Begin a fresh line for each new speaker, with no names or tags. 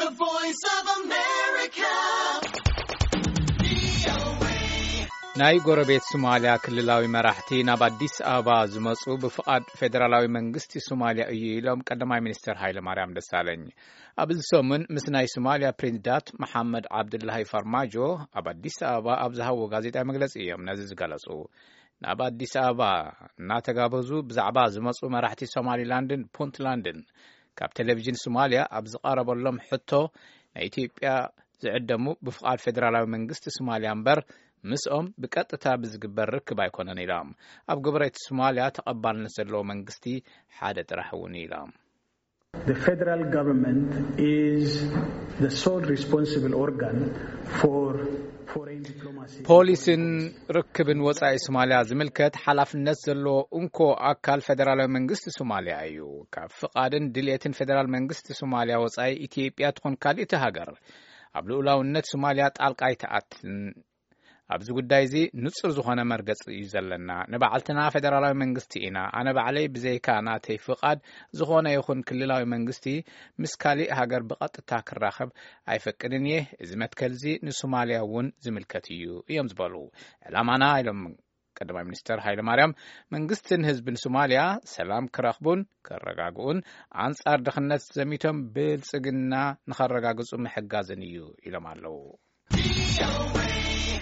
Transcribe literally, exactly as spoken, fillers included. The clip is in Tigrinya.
The Voice of America.
ናይ ጎረቤት ሶማሊያ ክልላዊ መራሕቲ ናብ አዲስ አበባ ዝመጹ ብፍቃድ ፌደራላዊ መንግስቲ ሶማሊያ እዩ ኢሎም ቀዳማይ ሚኒስትር ኃይለ ማርያም ደሳለኝ ኣብዚ ሰሙን ምስ ናይ ሶማሊያ ፕሬዝዳንት መሐመድ አብዱላሂ ፈርማጆ ኣብ አዲስ አበባ ኣብ ዝሃቦ ጋዜጣዊ መግለጺ እዮም ነዚ ዝገለጹ ናብ አዲስ አበባ እናተጋበዙ ብዛዕባ ዝመጹ መራሕቲ ሶማሊላንድን ፑንትላንድን ካብ ቴሌቪዥን ሶማሊያ ኣብ ዝቀረበሎም ሕቶ ናይ ኢትዮጵያ ዝዕደሙ ብፍቃድ ፌደራላዊ መንግስቲ ሶማሊያ እምበር ምስኦም በቀጥታ ብዝግበር ርክብ አይኮነን ኢሎም ኣብ ጎረቤት ሶማሊያ ተቀባልነት ዘለዎ መንግስቲ ሓደ ጥራሕውን ኢሎም
The federal government is the sole responsible organ for foreign diplomacy.
ፖሊስን ርክብን ወጻኢ ሶማሊያ ዝምልከት ሓላፍነት ዘለዎ እንኮ አካል ፌደራላዊ መንግስቲ ሶማሊያ እዩ ካብ ፍቃድን ድልየትን ፌደራል መንግስቲ ሶማሊያ ወጻኢ ኢትዮጵያ ትኾን ካልእቲ ሃገር ኣብ ልኡላውነት ሶማሊያ ጣልቃ ይተኣትን ኣብዚ ጉዳይ እዚ ንጹር ዝኾነ መርገጽ እዩ ዘለና ንባዕልትና ፌደራላዊ መንግስቲ ኢና ኣነ ባዕለይ ብዘይካ ናተይ ፍቃድ ዝኾነ ይኹን ክልላዊ መንግስቲ ምስ ካልእ ሃገር ብቐጥታ ክራኸብ ኣይፈቅድን እየ እዚ መትከልዚ ንሶማሊያ እውን ዝምልከት እዩ እዮም ዝበሉ ዕላማና ኢሎም ቀዳማይ ሚኒስትር ኃይለ ማርያም መንግስትን ህዝብን ሶማሊያ ሰላም ክረኽቡን ከረጋግኡን አንጻር ድኽነት ዘሚቶም ብልጽግና ንኸረጋግጹ ምሕጋዝን እዩ ኢሎም ኣለው